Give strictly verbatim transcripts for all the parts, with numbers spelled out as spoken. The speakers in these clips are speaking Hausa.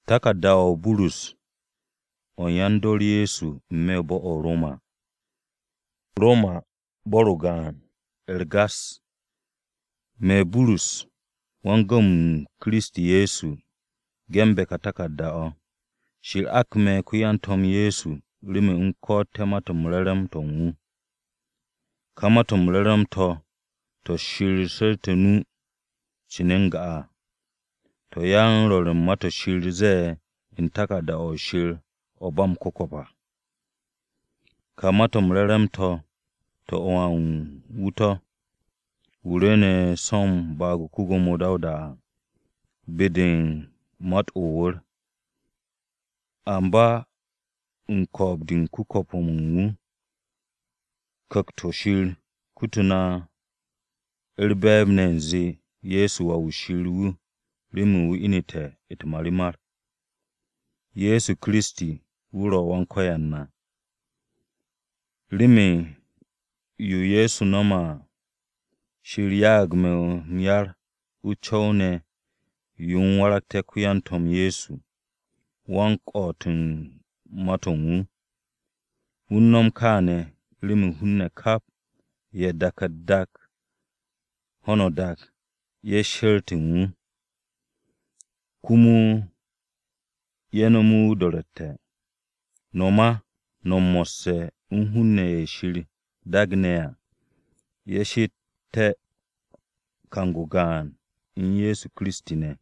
Takarda o Bulus o yandor Yesu mmebo o Roma. Roma borogan ergas me Bulus wangam Kristi Yesu gembe ka takarda o. Shil akme kuyantom Yesu limi unko tematom lerem to ngu. Kamatom lerem to to shil sertenu chinenga a. To yang lorem mato shil ze in takarda o shil obam kokopa. Kamatom lerem to to oan wuto urene som bagu kugo modauda bidin mat owur amba unkob din kukopomungu kaktoshil kutuna irbeb nenzi Yesu wa ushilu rimu inite itmarimar Yesu Kristi uro wankoyanna rimi yu Yesu nama shiryag me nyar uchone yun warakte kuyantom Yesu wank otun matongu unnom kane rimi hunne kap ye dakadak honodak ye shirtingu kumu yenomu dorete noma nommose unhunne ye shiri dagnea ye shite kangugan in Yesu Kristi ne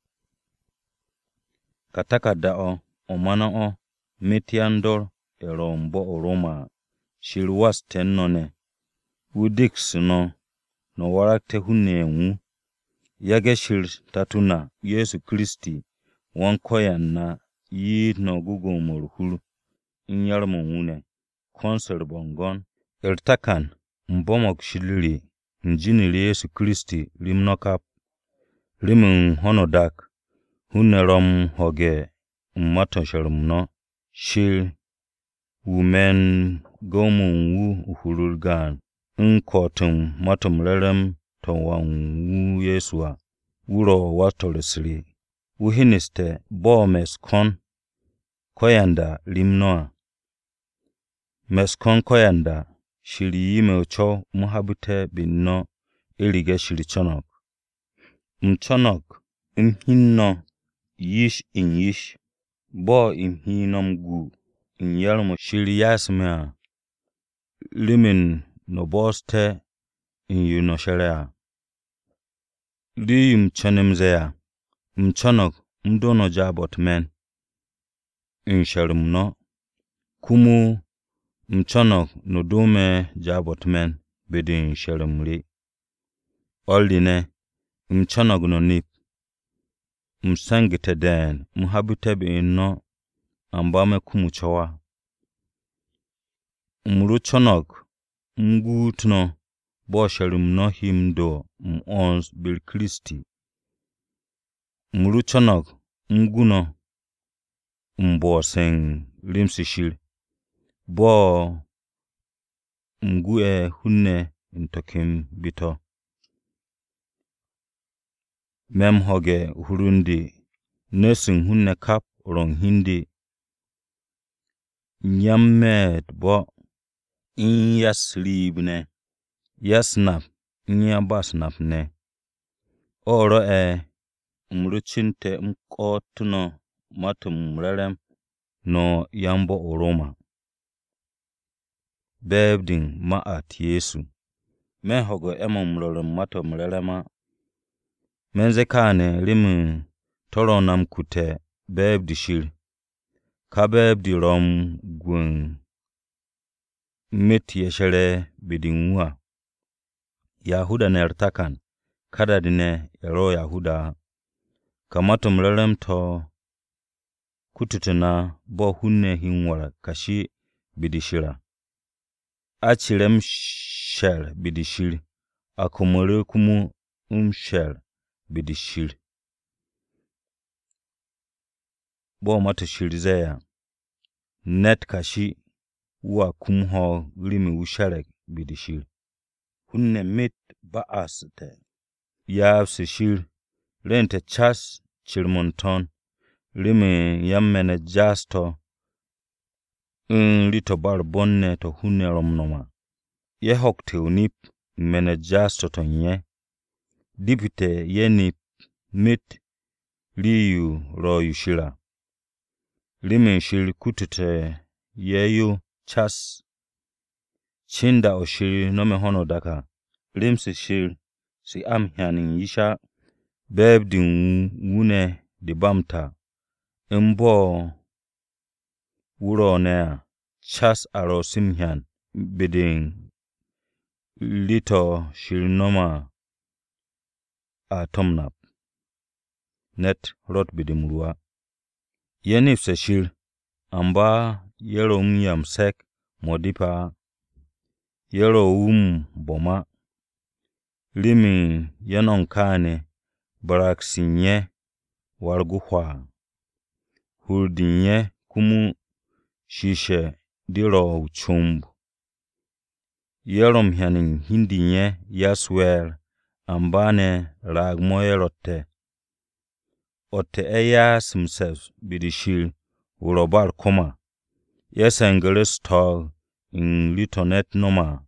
katakada o omana o metiandor erombo o Roma shirwas tennone udix no no warakte hunne ngu yage shir tatuna Yesu Kristi wankoyanna yi no gugo morhulu in yarmo ngune konser bongon ertakan mbomok shiliri njinili Yesu Kristi limnokap limun honodak hunnerom hoge ummato sharumno shil women gomun wu uhulurgan unkotum matum lerem towan wu Yesua wuro watolesri uhiniste bo meskon koyanda limnoa meskon koyanda shiri yime ucho muhabute binno ilige shiri chonok mchonok imhinno yish in yish bo imhinom gu in yarmo shiri yasmea limin no boste in yuno sharia li mchonemzea mchonok mdono jabot men in sharumno kumu mchonok no dome jabot men bidin sharumri oline mchonok no nip msangite den muhabute binno ambame kumu chowa umru chonok mgutno bo sharumno himdo m'ons bil Kristi umru chonok mguno mboseng limsishil bo mgue hunne intokim bito mem hoge hurundi nesing hunne kap rong hindi nyammed bo in yaslibne yasnap nya basnap ne oro e umruchinte mkotno matum rerem no yambo o Roma bebding maat Yesu me hogo emom lorem matum rerema menze kane limu toronam kute bebdi shir ka bebdi rom gun mit yeshere bidinwa Yahuda nertakan kada dine ero Yahuda kamatum rerem to kututuna bo hunne hinwara kashi bidishira achirem shel bidishir akumure kumu umshel bidishir bo mata shirzeya net kashi wa kumho limi usharek bidishir hunne mit baaste yavse shir rente chas chirmonton rimi yammene jasto in lito bar bonne to hunne romnoma. Ye hokte unip mene jasto to nye. Dipite yenip mit liyu ro yushira. Rimi shiri kutute yeyu chas. Chinda o shiri nome hono daka. Rimsi shiri si amhyanin yisha. Beb di wune di bamta. Imbo wuro nea. Chas aro simhyan bidin lito shiri noma a tomnap. Net rot bidimruwa. Yenif se shir amba yero umyam sek modipa yero um boma limi yanon kane barak sinye warguhwa hurdinye kumu shishe diro uchumb yerom hyanin hindinye yaswer ambane ragmoyerotte otte eya simsef bidishir urobar koma yesengere stol in litonet noma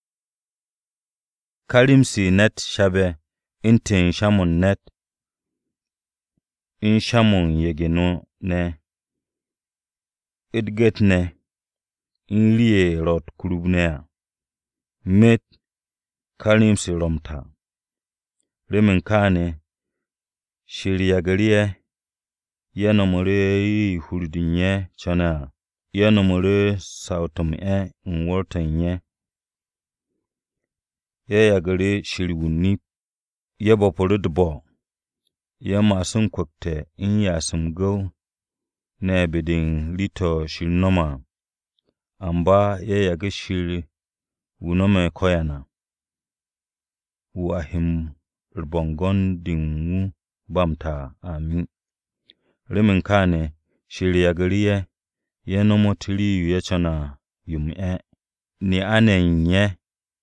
kalimsi net shabe intin shamun net in shamun yegeno ne idget ne in liye rot kurubnea met kalimsi romta remin kane shiriyagariye yenomore hurdinye chana yenomore sautum e nwortanye ye yagare shiriwuni yebo poludbo ye masun kwakte in yasum go ne bidin lito shirinoma amba ye yage shiri wunome koyana wahim rbongon dingu bamta amin. Rimin kane shiri yagariye yenomo tiliyu yechana yum e ni anenye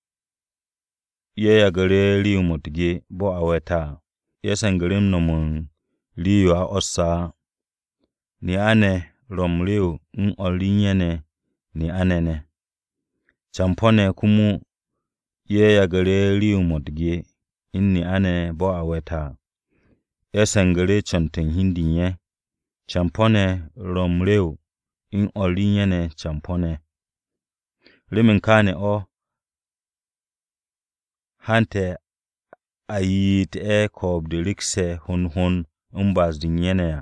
ye yagare liyu mutge bo aweta yesangarim nomun liyu a osa ni ane romliu un olinyene ni anene champone kumu ye yagare liyu mutge inni ane bo aweta yesangare chantin hindinye champone romleu in olinyene champone rimin kane o hante ayit e kob de rikse hun hun umbaz dinyene ya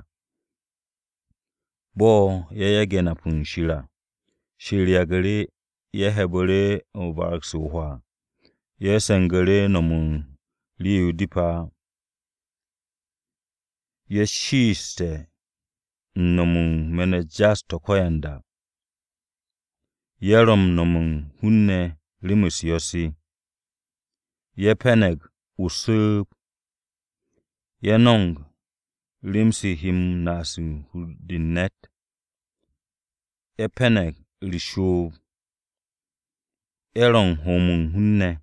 bo yeyage na punshira shiri yagare yehebore ubaraksu hwa yesangare nomun liyu dipa yeshiste nomun mene jasto koyanda yerom nomun hunne limus yosi yepeneg usub yenong limsi him nasu hudinet yepeneg lishub erong homun hunne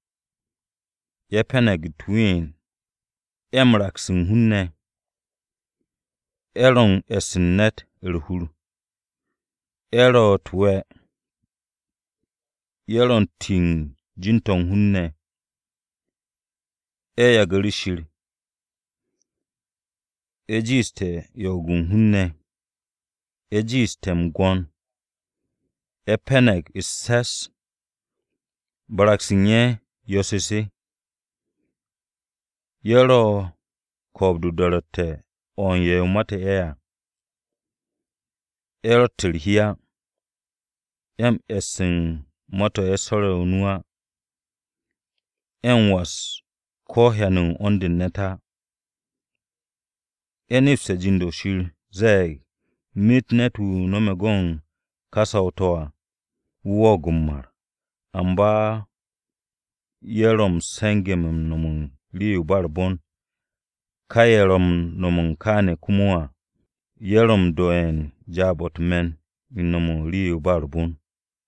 yepeneg twin emraksin hunne erong esinet elhur ero twe yeron ting jintong hunne e yagarishir ejiste yogun hunne ejiste mgon epeneg isses baraksinye yosisi yero kobdu dorote onye umate ea ero tilhia em esin moto esore unua enwas kohyanun ondin neta enifse jindo shir zay mit netu nomegon kasa otoa wogumar amba yerom sengem nomun liu barbon kayerom nomun kane kumua yerom doen jabot men nomun liu barbon